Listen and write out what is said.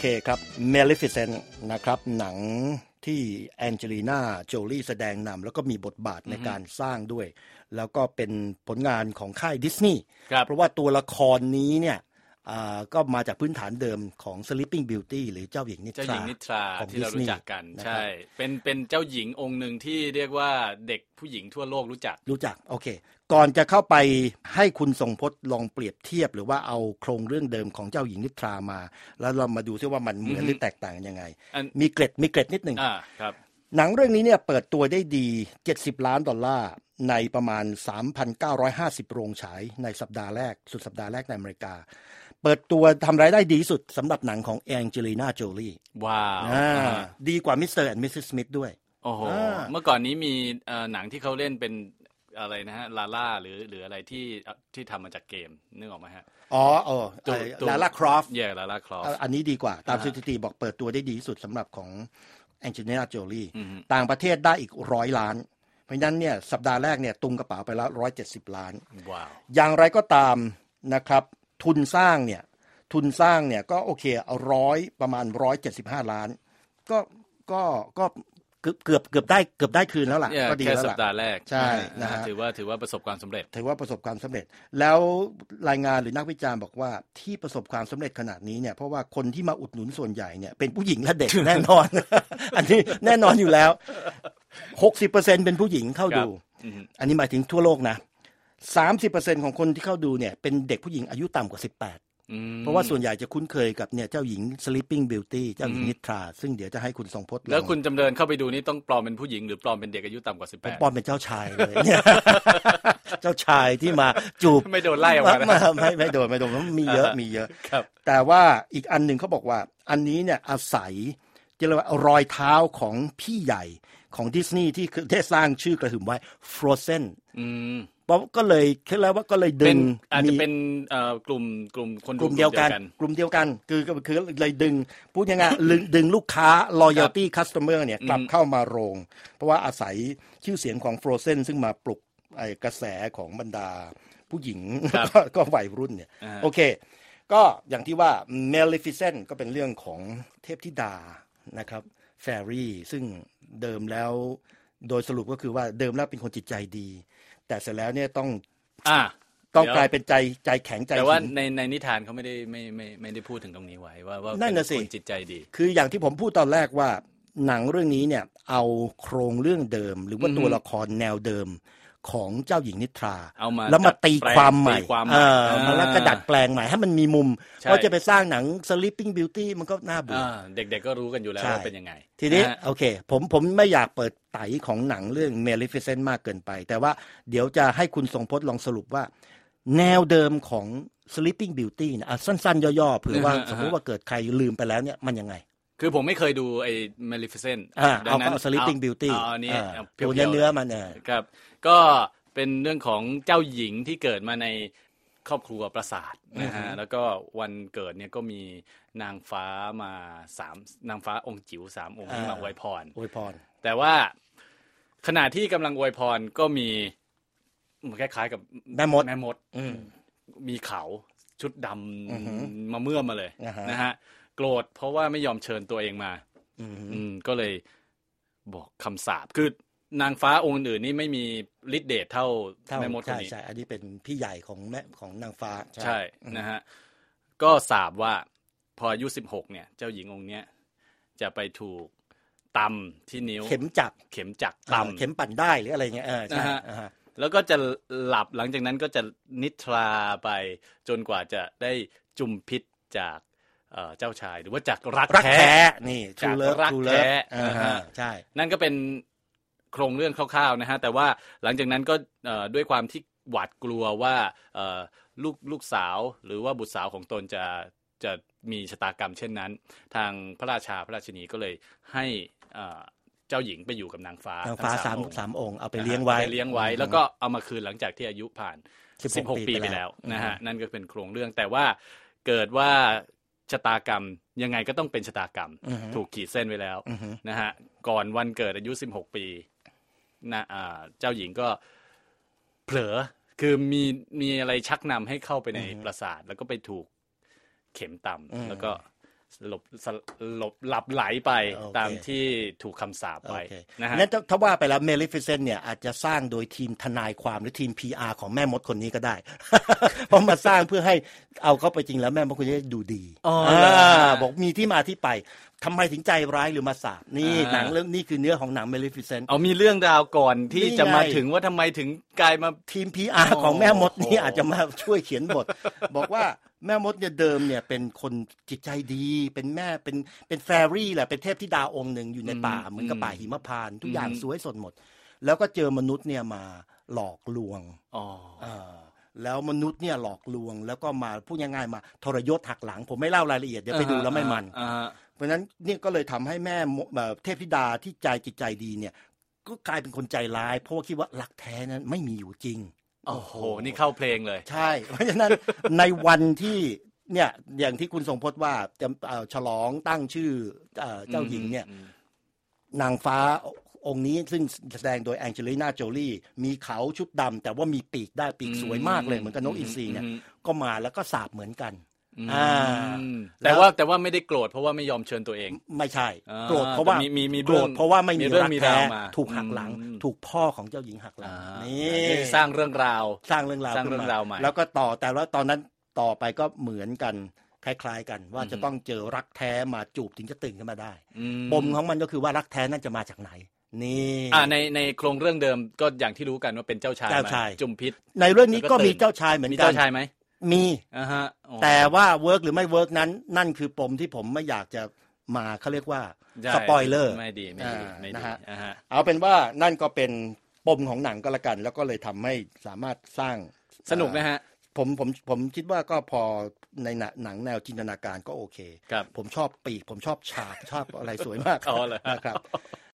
ครับ Maleficent นะครับหนังที่แองเจลีน่าโจลี่แสดงนำแล้วก็มีบทบาทในการสร้างด้วยแล้วก็เป็นผลงานของค่ายดิสนีย์เพราะว่าตัวละครนี้เนี่ยก็มาจากพื้นฐานเดิมของ Sleeping Beauty หรือเจ้าหญิงนิทราที่เรารู้จักกันใช่เป็นเจ้าหญิงองค์หนึ่งที่เรียกว่าเด็กผู้หญิงทั่วโลกรู้จักโอเคก่อนจะเข้าไปให้คุณทรงพจน์ลองเปรียบเทียบหรือว่าเอาโครงเรื่องเดิมของเจ้าหญิงนิทรามาแล้วเรามาดูซิว่ามันเหมือนหรือแตกต่างยังไงมีเกร็ดนิดนึงครับหนังเรื่องนี้เนี่ยเปิดตัวได้ดี$70 ล้านในประมาณ 3,950 โรงฉายในสัปดาห์แรกสุดสัปดาห์แรกในอเมริกาเปิดตัวทำรายได้ดีสุดสำหรับหนังของแองเจลีน่าโจลี่ว้าวดีกว่ามิสเตอร์แอนด์มิสซิสสมิธด้วยโอ้โหเมื่อก่อนนี้มีหนังที่เขาเล่นเป็นอะไรนะฮะลาล่าหรืออะไรที่ทำมาจากเกมนึกออกไหมฮะลาล่าครอฟต์ลาล่าครอฟต์อันนี้ดีกว่าตามสถิติบอกเปิดตัวได้ดีสุดสำหรับของแองเจลีน่าโจลี่ต่างประเทศได้อีก100 ล้านเพราะฉะนั้นเนี่ยสัปดาห์แรกเนี่ยตุงกระเป๋าไปแล้ว170 ล้านว้าวอย่างไรก็ตามนะครับทุนสร้างเนี่ยก็โอเคประมาณ175 ล้านก็เกือบได้คืนแล้วล่ะก็ดีแล้วล่ะแค่สัปดาห์แรกใช่นะฮะถือว่าประสบความสำเร็จแล้วรายงานหรือนักวิจารณ์บอกว่าที่ประสบความสำเร็จขนาดนี้เนี่ยเพราะว่าคนที่มาอุดหนุนส่วนใหญ่เนี่ยเป็นผู้หญิงและเด็ก แน่นอน อันนี้แน่นอนอยู่แล้ว 60% เป็นผู้หญิงเข้าดูอันนี้หมายถึงทั่วโลกนะ 30% ของคนที่เข้าดูเนี่ยเป็นเด็กผู้หญิงอายุต่ำกว่า18เพราะว่าส่วนใหญ่จะคุ้นเคยกับเนี่ยเจ้าหญิง Sleeping Beauty เจ้าหญิงนิทราซึ่งเดี๋ยวจะให้คุณทรงพจน์แล้วคุณจำเริญเข้าไปดูนี่ต้องปลอมเป็นผู้หญิงหรือปลอมเป็นเด็กอายุต่ำกว่า18 ปลอมเป็นเจ้าชายเลยเนี่ย เจ้าชายที่มาจูบไม่โดนไล่ออกมาไม่โดนมีเยอะแต่ว่าอีกอันหนึ่งเขาบอกว่าอันนี้เนี่ยอาศัยเรียกว่ารอยเท้าของพี่ใหญ่ของดิสนีย์ที่ได้สร้างชื่อกระหึ่มไว้ Frozenเพราะก็เลยคิดแล้วว่าก็เลยดึงอาจจะเป็นกลุ่มคนกลุ่มเดียวกันคือเลยดึงพูดยังไงดึงลูกค้า loyalty customer เนี่ยกลับเข้ามาโรงเพราะว่าอาศัยชื่อเสียงของ Frozen ซึ่งมาปลุกกระแสของบรรดาผู้หญิงก็วัยรุ่นเนี่ยโอเคก็อย่างที่ว่า Maleficent ก็เป็นเรื่องของเทพธิดานะครับแฟรี่ซึ่งเดิมแล้วโดยสรุปก็คือว่าเดิมแล้วเป็นคนจิตใจดีแต่เสร็จแล้วเนี่ยต้องกลายเป็นใจแข็งใจแต่ว่าในนิทานเขาไม่ได้พูดถึงตรงนี้ไว้ว่าเป็นคนจิตใจดีคืออย่างที่ผมพูดตอนแรกว่าหนังเรื่องนี้เนี่ยเอาโครงเรื่องเดิมหรือว่าตัวละครแนวเดิมของเจ้าหญิงนิทราแล้วมาตีความใหม่แล้วก็ดัดแปลงใหม่ให้มันมีมุมเพราะจะไปสร้างหนัง Sleeping Beauty มันก็น่าเบื่อเด็กๆก็รู้กันอยู่แล้วว่าเป็นยังไงทีนี้โอเคผมไม่อยากเปิดไตของหนังเรื่อง Maleficent มากเกินไปแต่ว่าเดี๋ยวจะให้คุณทรงพจน์ลองสรุปว่าแนวเดิมของ Sleeping Beauty นะสั้นๆย่อๆเผื่อว่าสมมติว่าเกิดใครลืมไปแล้วเนี่ยมันยังไงคือผมไม่เคยดูไอ้ Maleficent ดังนั้นเอา Sleeping Beauty อันนี้ตัวเนื้อมันครับก็เป็นเรื่องของเจ้าหญิงที่เกิดมาในครอบครัวปราสาทนะฮะแล้วก็วันเกิดเนี่ยก็มีนางฟ้ามา3นางฟ้าองค์จิ๋ว3องค์ที่มาอวยพรแต่ว่าขณะที่กำลังอวยพรก็มีคล้ายๆกับแม่มดมีเขาชุดดำมาเมื่อมาเลยนะฮะโกรธเพราะว่าไม่ยอมเชิญตัวเองมาก็เลยบอกคำสาปคือนางฟ้าองค์อื่นนี่ไม่มีฤทธิ์เดชเท่าแม่มดคนนี้ใช่อันนี้เป็นพี่ใหญ่ของนางฟ้าใช่นะฮะก็สาปว่าพออายุ16เนี่ยเจ้าหญิงองค์เนี้ยจะไปถูกตำที่นิ้วเข็มจักตำเข็มปั่นได้หรืออะไรเงี้ยใช่แล้วก็จะหลับหลังจากนั้นก็จะนิทราไปจนกว่าจะได้จุมพิษจากเจ้าชายหรือว่าจากรักแท้นี่จากรักแท้ใช่นั่นก็เป็นโครงเรื่องคร่าวๆนะฮะแต่ว่าหลังจากนั้นก็ด้วยความที่หวาดกลัวว่าลูกสาวหรือว่าบุตรสาวของตนจะมีชะตากรรมเช่นนั้นทางพระราชาพระราชินีก็เลยให้เจ้าหญิงไปอยู่กับนางฟ้า 3 องค์เอาไปเลี้ยงไว้แล้วก็เอามาคืนหลังจากที่อายุผ่าน16 ปีไปแล้วนะฮะนั่นก็เป็นโครงเรื่องแต่ว่าเกิดว่าชะตากรรมยังไงก็ต้องเป็นชะตากรรมถูกขีดเส้นไว้แล้วนะฮะก่อนวันเกิดอายุ16 ปีนะเจ้าหญิงก็เผลอคือมีอะไรชักนำให้เข้าไปในปราสาทแล้วก็ไปถูกเข็มต่ำแล้วก็หลับไหลไปโอเคตามที่ถูกคำสาปไปโอเคนะฮะนั้นถ้าว่าไปแล้วเมลิฟิเซนต์เนี่ยอาจจะสร้างโดยทีมทนายความหรือทีม PR ของแม่มดคนนี้ก็ได้ เพราะมาสร้างเพื่อให้เอาเข้าไปจริงแล้วแม่มดคนนี้ดูดีอ๋อเหรอฮะบอกมีที่มาที่ไปทำไมถึงใจร้ายหรือมาสาบนี่หนังเรื่องนี้คือเนื้อของหนังเมลิฟิเซนต์เอามีเรื่องราวก่อนที่นี่ไงจะมาถึงว่าทำไมถึงกลายมาทีม PR ของแม่มดนี่โอ้อาจจะมาช่วยเขียนบท บอกว่าแม่มดเนี่ยเดิมเนี่ยเป็นคนจิตใจดีเป็นแม่เป็นแฟรี่แหละเป็นเทพธิดาองค์หนึ่งอยู่ในป่าเหมือนกับป่าหิมพานต์ทุกอย่างสวยสดหมด แล้วก็เจอมนุษย์เนี่ยมาหลอกลวงอ๋อแล้วมนุษย์เนี่ยหลอกลวงแล้วก็มาพูดง่ายๆมาทรยศหักหลังผมไม่เล่ารายละเอียดเดี๋ยวไปดูแล้วไม่มัน เพราะฉะนั้นเนี่ยก็เลยทำให้แม่เทพธิดาที่ใจจิตใจดีเนี่ยก็กลายเป็นคนใจร้ายเพราะว่าคิดว่ารักแท้นั้นไม่มีอยู่จริงโอ้โหนี่เข้าเพลงเลยใช่ เพราะฉะนั้น ในวันที่เนี่ยอย่างที่คุณทรงพจน์ว่าจะฉลองตั้งชื่อเจ้าหญิงเนี่ยนางฟ้าองค์นี้ซึ่งแสดงโดยแองเจลิน่าโจลี่มีเขาชุดดำแต่ว่ามีปีกได้ปีกสวยมากเลยเหมือนกับนกอินทรีเนี่ยก็มาแล้วก็สาบเหมือนกันแต่ว่าไม่ได้โกรธเพราะว่าไม่ยอมเชิญตัวเองไม่ใช่โกรธเพราะว่ามีโกรธเพราะว่าไม่มีรักแท้มาถูกหักหลังถูกพ่อของเจ้าหญิงหักหลังนี่สร้างเรื่องราวสร้างเรื่องราวสร้างเรื่องราวใหม่แล้วก็ต่อแต่ว่าตอนนั้นต่อไปก็เหมือนกันคล้ายๆกันว่าจะต้องเจอรักแท้มาจูบถึงจะตื่นขึ้นมาได้ปมของมันก็คือว่ารักแท้นั่นจะมาจากไหนนี่ในโครงเรื่องเดิมก็อย่างที่รู้กันว่าเป็นเจ้าชายจุมพิษในเรื่องนี้ก็มีเจ้าชายเหมือนกันมีเจ้าชายไหมมีแต่ว่าว่าเวิร์กหรือไม่เวิร์กนั้นนั่นคือปมที่ผมไม่อยากจะมาเขาเรียกว่าสปอยเลอร์ไม่ดีนะฮะเอาเป็นว่านั่นก็เป็นปมของหนังก็แล้วกันแล้วก็เลยทำให้สามารถสร้างสนุกนะฮะผมคิดว่าก็พอในหนังแนวจินตนาการก็โอเคผมชอบปีกผมชอบฉากชอบอะไรสวยมากอ๋อเหรอนะครับ